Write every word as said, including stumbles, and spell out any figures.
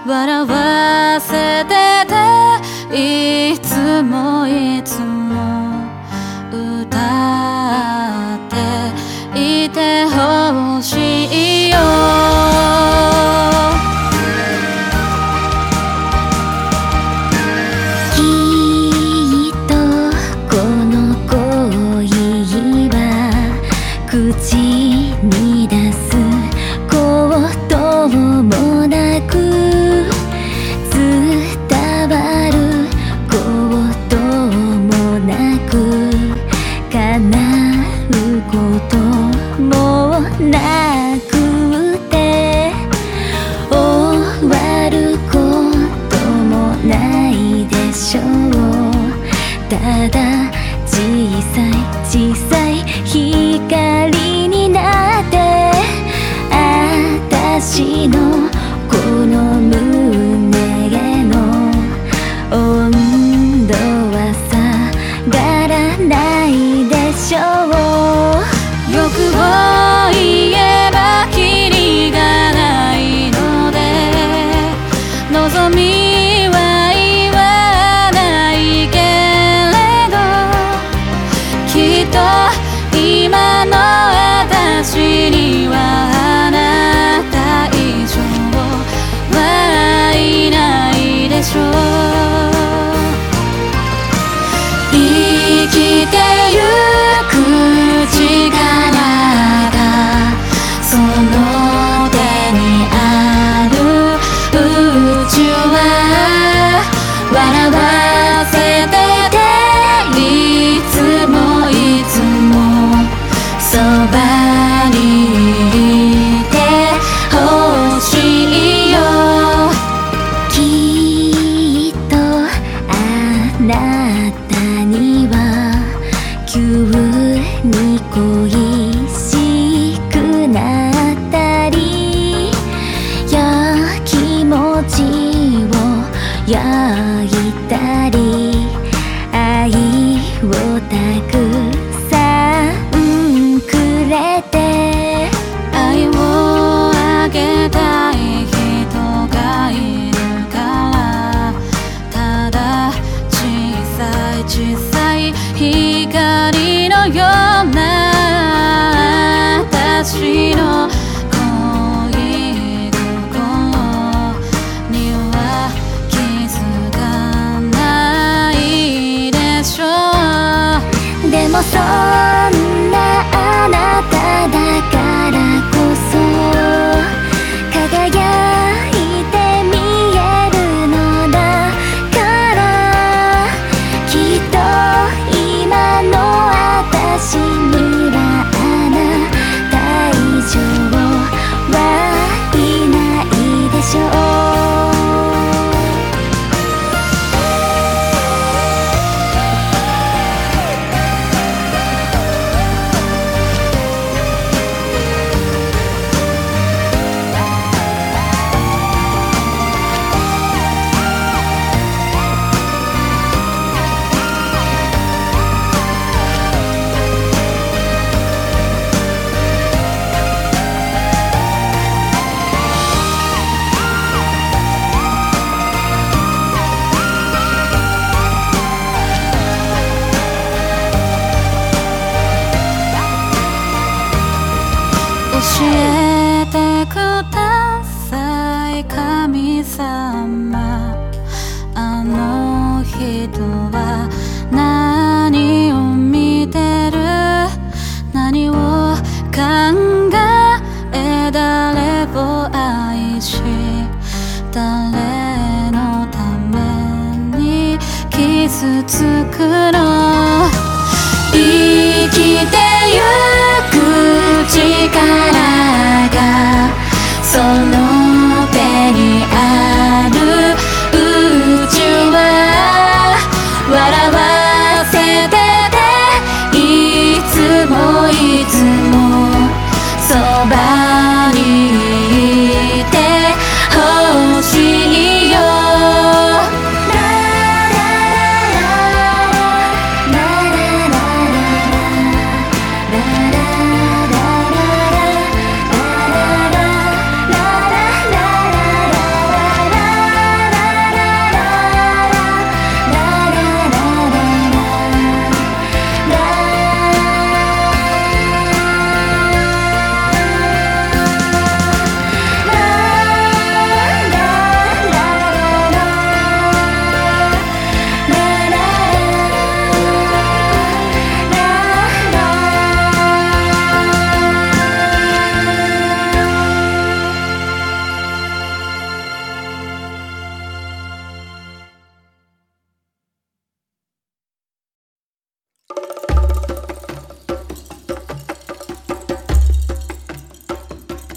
笑わせてていつもいつも歌っていてほしいよ。 きっとこの恋は口に出すこともなく伝わることもなく叶うこともなくて終わることもないでしょう。ただ小さい小さい光になって私のこの胸の温度は下がらないでしょう。 欲を言えばキリがないので望みは言わないけれどきっと今の私にはあなた以上はいないでしょう。生きてゆく力がその手にある宇宙は笑わせてていつもいつもそばにいてほしいよ。 きっとあなたには急に恋しくなったりやきもちを焼いたり愛をたくさんくれて愛をあげたい人がいるからただ小さい小さい光のような私の恋心には気づかないでしょう。 でもそんなあなただからこそ輝いて見えるのだからきっと今の私にはあなた以上はいないでしょう。 教えてください神様あの人は何を見てる何を考え誰を愛し誰のために傷つくの生きてゆく力がその手にある宇宙は笑わせてていつもいつもそばにいてほしいよ。 「